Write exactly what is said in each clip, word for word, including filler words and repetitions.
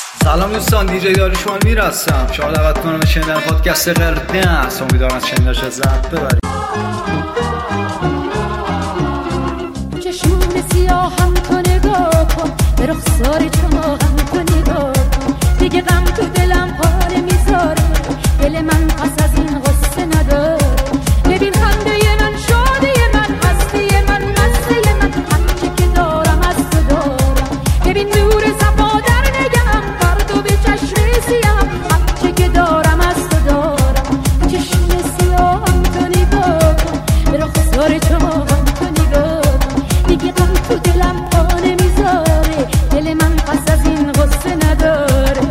سلام دوستان، دیجی داریوش مالمیر هستم. شما دعوت کنم به شنیدن پادکست قرنس. امیدوارم از شنیدنش لذت ببرید. چشمون سیاهم تو نگاه کن، به رخسار چماقم تو نگاه کن. دیگه غم تو دلم پاره میذاره، دل من پس از این غصه نداره. ببین خنده من، شاده من، هستی من، مسته من، هرچی که دارم از تو دارم. ببین نور صفا در نگم، پردو به چشم سیاهم، هرچی که دارم از تو دارم. چشم سیاهم تو نگاه کن، به رخسار چماقم تو نگاه کن. دیگه غم تو دلم پا نمیذاره، دل من پس از این غصه نداره.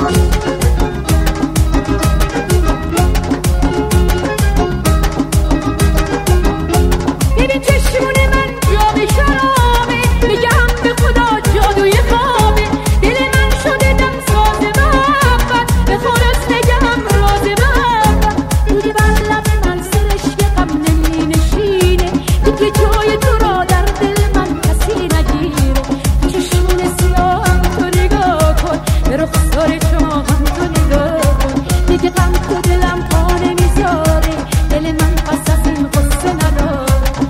ببین چشمون من جام شرابه، میگم به خدا جادوی خوابه. دل من شده دم ساز محبت، به خلاص نگم راز محبت. دیگه بر لب من سرش که غم نمی نشینه، دیگه جای تو را در دل من کسی نگیره. چشمون سیاهم تو نگاه کن، به رخسار چماقم تو نگاه کن. دیگه غم تو دلم پا نمیذاره، دل من پس از این غصه نداره.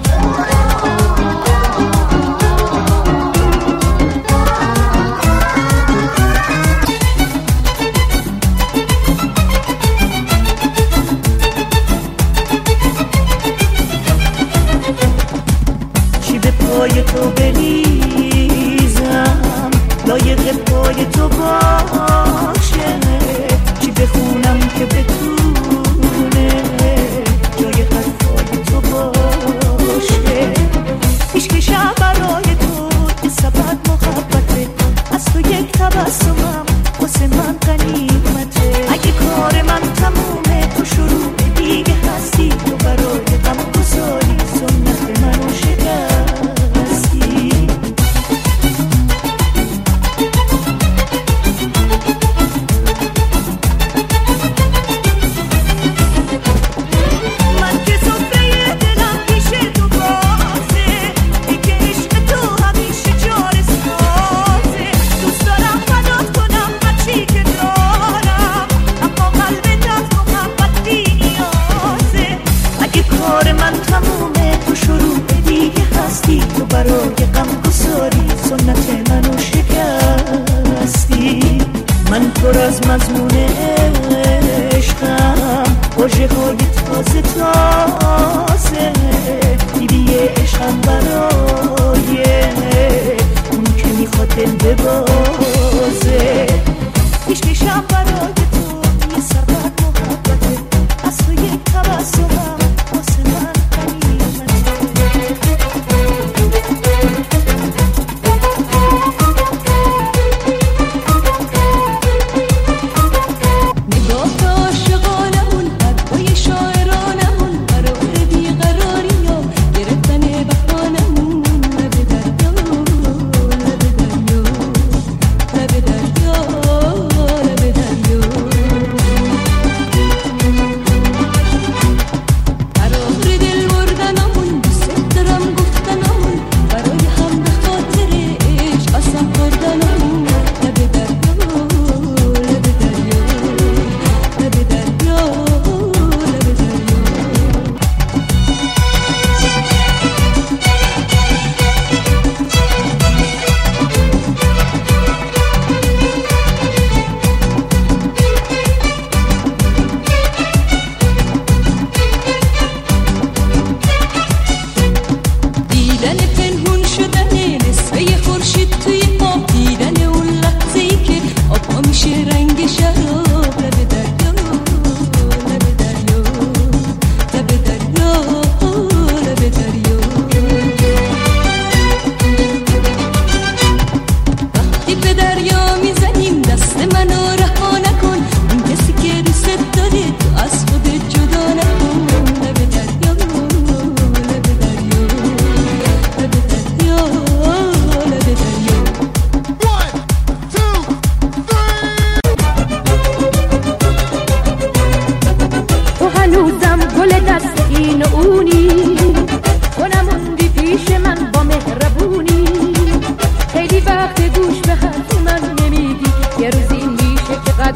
چی به پای تو بریزم لایق پای تو باشه، چی بخونم که بتونه جای حرفای تو باشه. عشق شب برای تو که سبب محبته، از تو یک تبسمم واسه من غنیمته. اگه کار من تمومه تو شروع دیگه هستی، تو برای غم گذاری سنت منو شکستی. من که سفره دلم پیش تو بازه، دیگه عشق تو همیشه جار سازه. دوست دارم فدات کنم هرچی که دارم، اما قلب دست محبت بی نیازه. اگه کار من تمومه تو شروع دیگه هستی، تو برای غم گساری سنت منو شکستی. من پر از مضمون عشقم، واژه های تازه تازه، دیدی عشقم برای اون که میخواد دل ببازه. عشقشم برای تو یه سبب محبته، از تو یک تبسمم واسه من غنیمته. نگاه به عاشقانمون، حرفای شاعرانمون، قرار بیقراری و گرفتن بهانمون. لب دریا، لب دریا، لب دریا.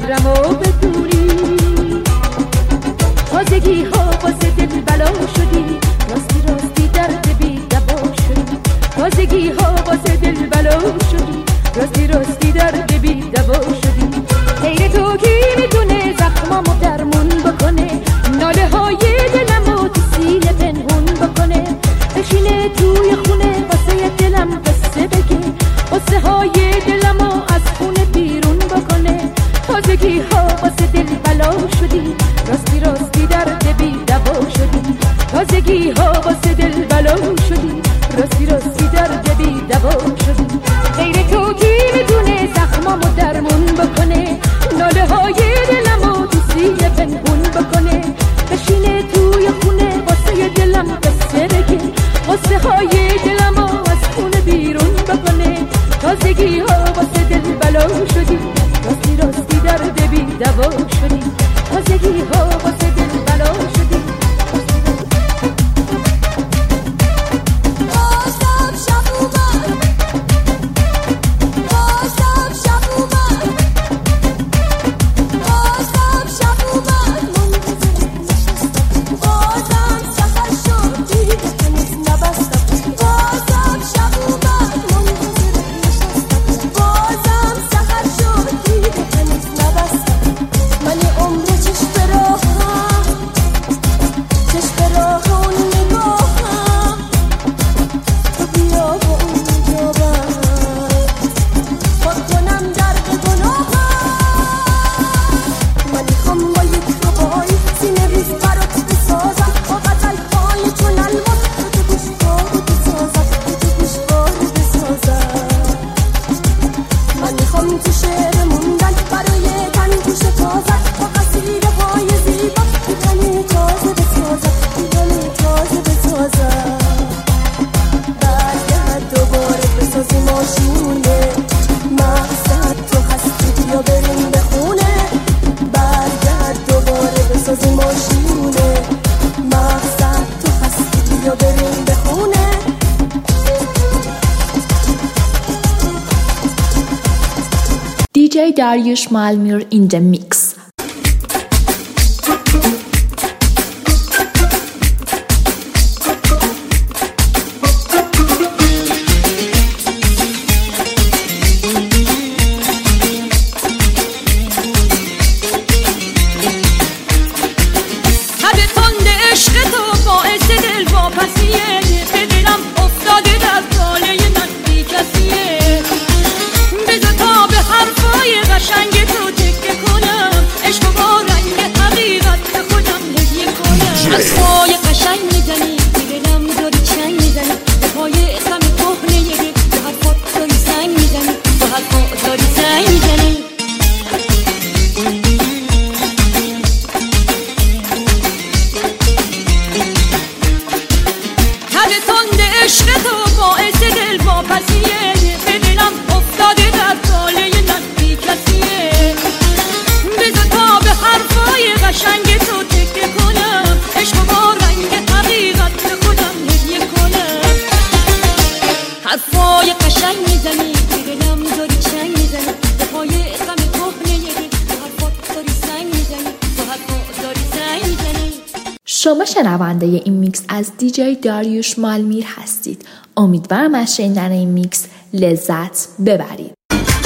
قدرمو بدونی تازگی ها واسه دل بلا شدی راستی راستی درد بی دوا شدی تازگی ها واسه دل بلا شدی راستی راستی درد بی دوا شدی غیر تو کی میدونه زخمامو درمون بکنه ناله های دلمو تو سینه پنهون بکنه بشینه توی خونه واسه دلم قصه بگه قصه های دلمو از خونه بیرون بکنه تازگی ها واسه دل بلا شدی راستی راستی درد بی دوا شدی تازگی ها واسه دل بلا شدی راستی راستی درد بی دوا شدی غیر تو کی میدونه زخمامو درمون بکنه ناله های دلمو تو سینه پنهون بکنه بشینه توی خونه واسه دلم قصه بگه قصه های دلمو از خونه بیرون بکنه تازگی ها واسه دل بلا شدی راستی راستی درد بی دوا شدی تازگی ها واسه دل بلا شدی دی جی Dariush Malmir in the mix. شما شنونده این میکس از دی جی Dariush Malmir هستید. امیدوارم از شنیدن این میکس لذت ببرید.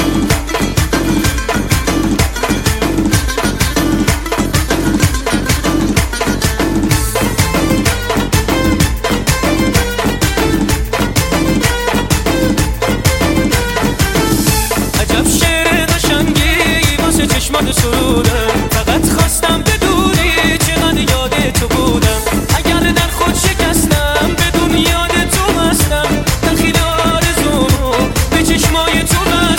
عجب شعر قشنگی واسه چشمات سروده، فقط خواستم بدونی چقدر یاد تو بودم. اگر در خود شکستم بدون یاد تو هستم، دخیل آرزومو به چشمای تو بستم.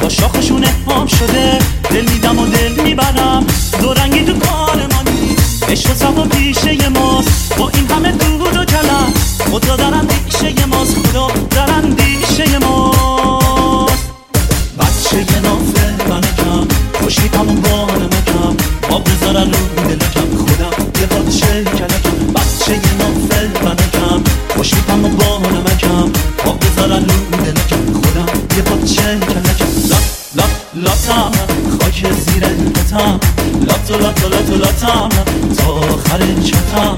شاخشون اتمام شده، دل میدم و دل میبرم، دو رنگی تو کار مانی، عشق و صفا پیشه ماست، با این همه دود و کلم، خدا دارم دیشه ماست، خدا دارم دیشه ماست. بچه نافه منکم، خوشیتم و بانمکم، آب بذارن رو دلکم، خودم یه بچه کلکم. بچه نافه منکم، خوشیتم و بانمکم، آب بذارن رو دلکم، خودم یه بچه کلکم. لات لات لاتم، خاک زیر لاتم، لات لات لات لاتم، تا آخر چتم.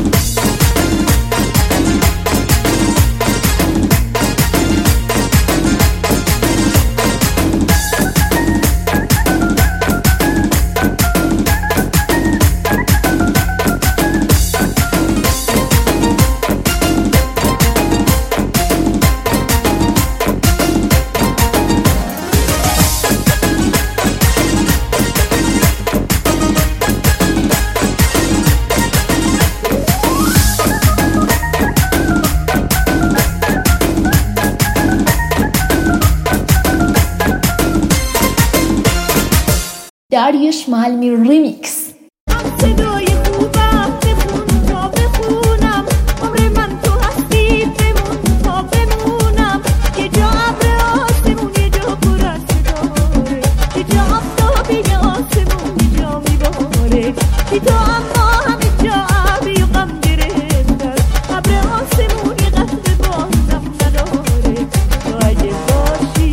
داریوش مالمیر ریمیکس. صدای خوبم بخون تا بخونم، عمر من تو هستی بمون تا بمونم. یه جا ابر آسمون، یه جا پر از ستاره، یه جا آفتابی آسمون، یه جا میباره، یه جا اما همه جا ابری و غم گرفته. ابر آسمون یه قطره بازم نداره، تو اگه باشی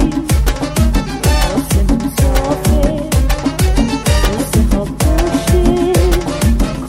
آسمون صافه،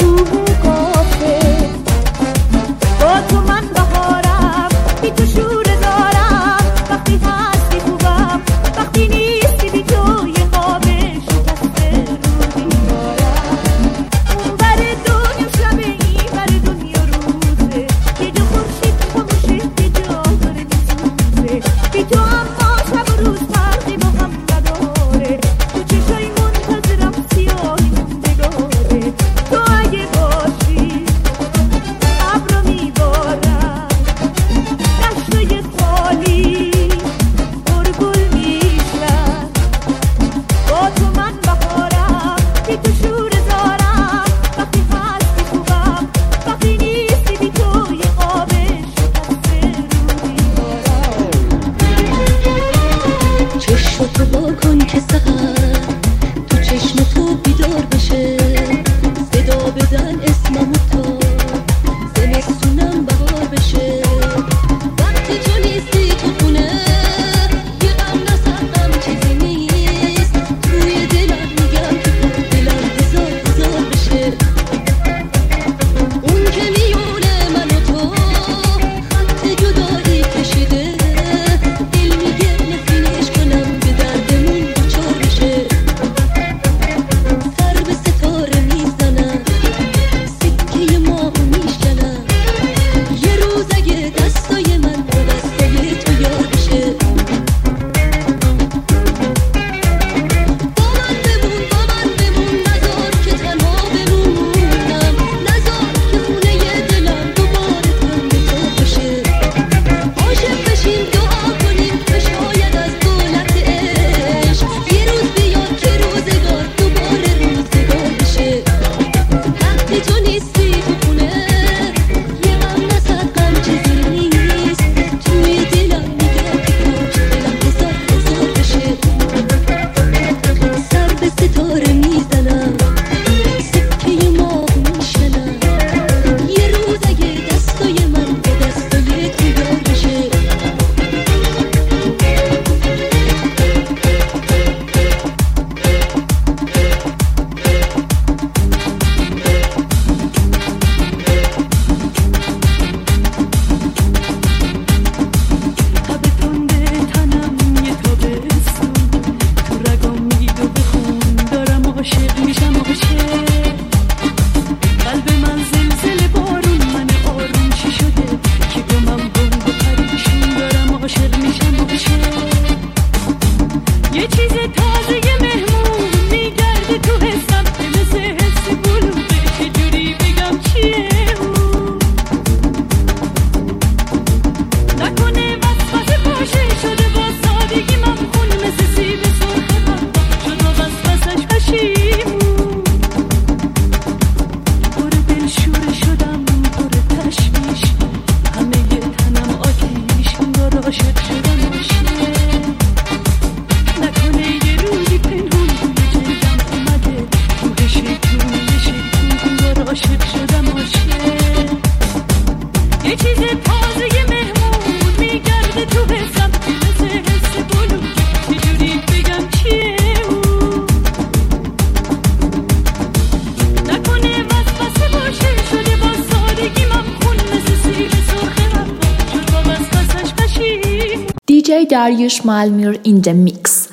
جی Dariush Malmir in the mix.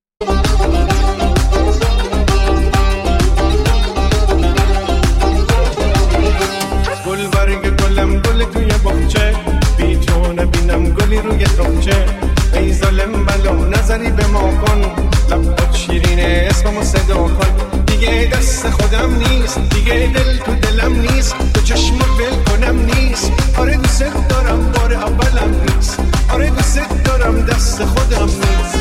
گل برگ گلم گل توی باغچه، بی تو نبینم گلی روی تاقچه. ای ظالم بلا نظری به ما کن، لبات شیرینه اسممو صدا کن. دیگه دست خودم نیست، دیگه دل تو دلم نیست، تو چشمو ول کنم نیست. آره دوست دارم بار اولم نیست، آره دوست دارم دست خودم نیست.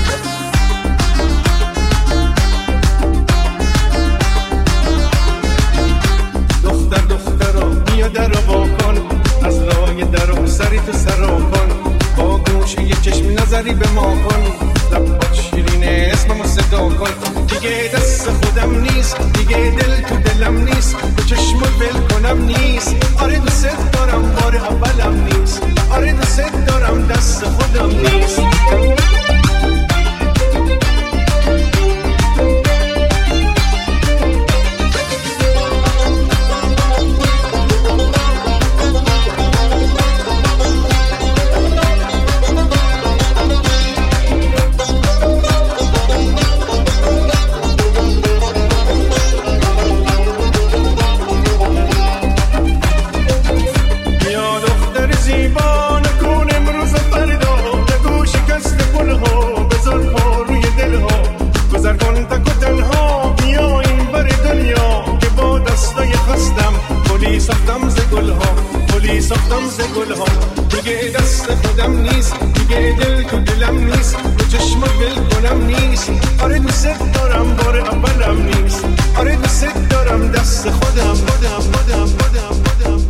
دختر دخترا بیا درو وا کن، از راه درو سری تو سرا کن. با گوشه یه چشم نظری به ما کن، لبات شیرینه اسممو صدا کن. دیگه دست خودم نیست، دیگه دل تو دلم نیست، تو چشمو ول کنم نیست. آره دوست دارم بار اولم نیست، آره دوست دارم دست خودم نیست. ساختم ز گل ها، دیگه دست خودم نیست، دیگه دل تو دلم نیست، تو چشم ول کنم نیست. آره دوست دارم بار اولم نیست، آره دوست دارم دست خودم خودم خودم خودم خودم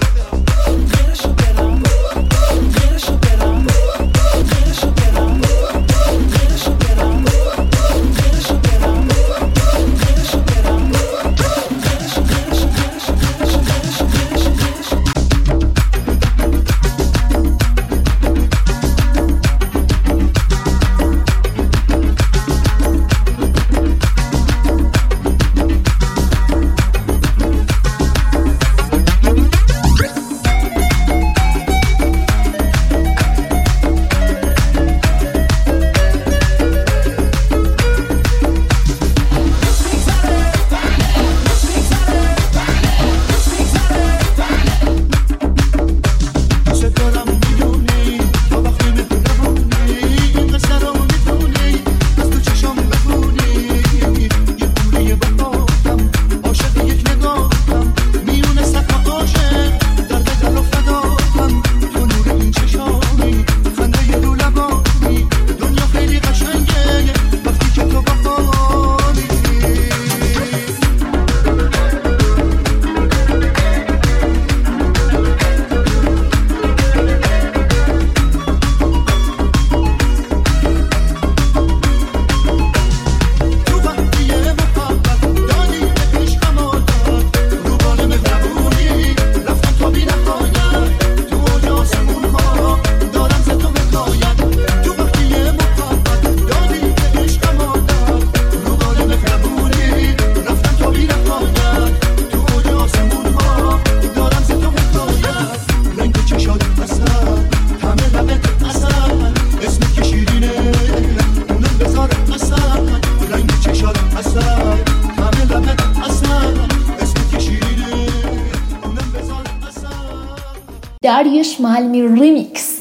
Dariush Malmir remix.